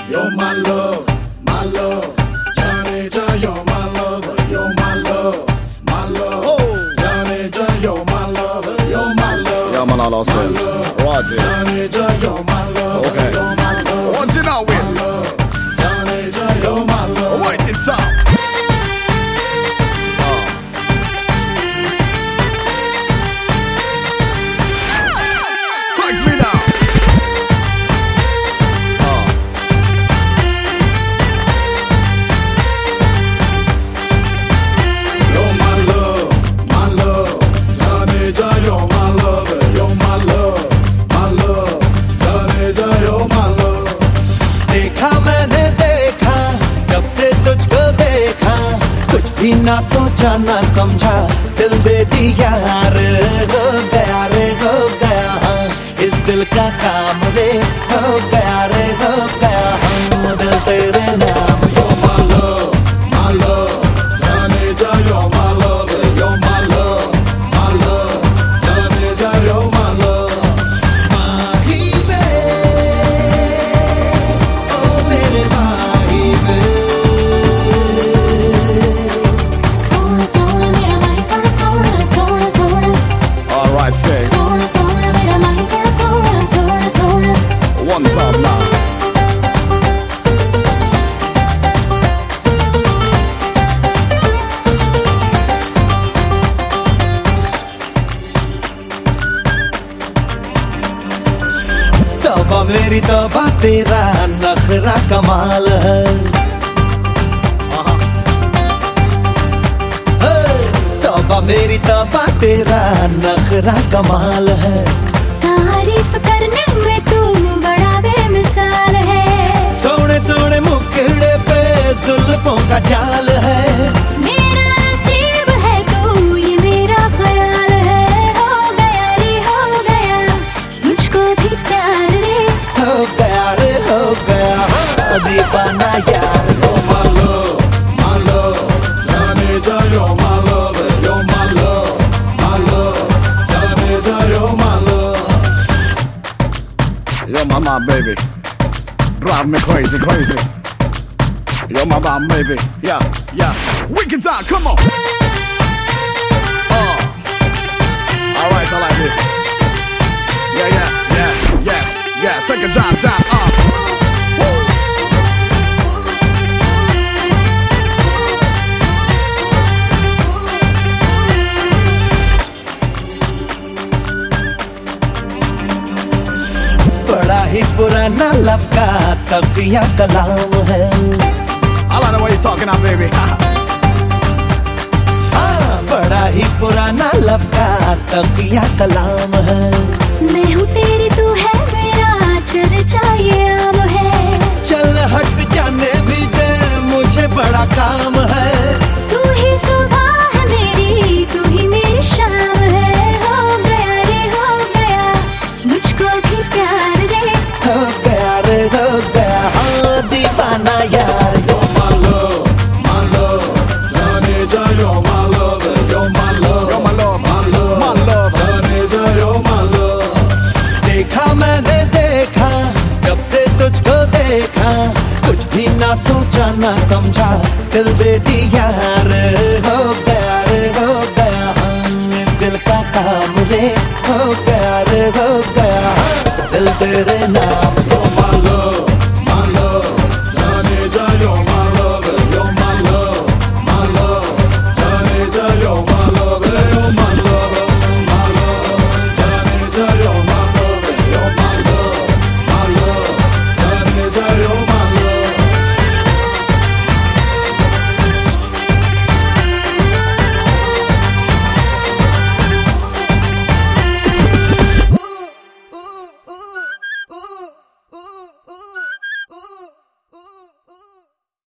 You're my love, जाने जा, you're my love, you're my love, जाने जा, you're my love, you're my love. Ja, man, alla ser right is. जाने जा, you're my love, Okay. you're my love. What's it now with? जाने जा, you're my love. Wait, it's up. Take me now. You're my love, जाने जा, you're my love, you're my love, जाने जा, you're my love. देखा मैंने देखा जब से तुझको देखा, कुछ भी ना सोचा ना समझा, दिल दे दिया रे, हो गया रे, हो गया हाँ, इस दिल का काम रे, हो गया रे, हो गया हम, दिल तेरे नाम। My love, जाने जा, you're my love, you're my love, जाने जा, you're my love. माही वे, ओ मेरे माही वे, सोना सोना मेरा माही सोना सोना सोना सोना All right, say सोना सोना मेरा माही सोना सोना सोना सोना one time now. तौबा मेरी तौबा तेरा नखरा कमाल है, तौबा मेरी तौबा तेरा नखरा कमाल है, तारीफ करने में तू बड़ा बेमिसाल है, सोने सोने मुखड़े पे जुल्फों का जाल है, मेरा नसीब है तू ये मेरा ख्याल है, हो गया रे हो गया मुझको भी प्यार रे, हो गया रे हो गया हाँ, दीवाना यार हो। My love, जाने जा, you're my love, you're my love, जाने जा, you're my love. You're my man, baby. Drive me crazy, crazy. You're my man, baby. Yeah, yeah. Wicked time, come on. All right, I like this. Yeah, yeah, yeah, yeah, yeah. Take a drive down. बड़ा ही पुराना लब का तकिया कलाम है, I like the way you're talking now, baby. हाँ, बड़ा ही पुराना लब का तकिया कलाम है, मैं हूँ तेरी तू है मेरा चर्चा ये आम है, चल हट जाने भी दे मुझे बड़ा काम है, तू ही सुबह है मेरी तू ही मेरी शाम है, हो गया रे हो गया मुझको भी प्यार रे, हो गया रे हो गया हाँ, दीवाना यार। My love, जाने जा, you're my love, you're my love, You're my love, my love. जाने जा, you're my love. देखा मैंने देखा जब से तुझको देखा, कुछ भी ना सोचा ना समझा, दिल दे दिया रे, हो गया रे हो गया हाँ, इस दिल का काम रे।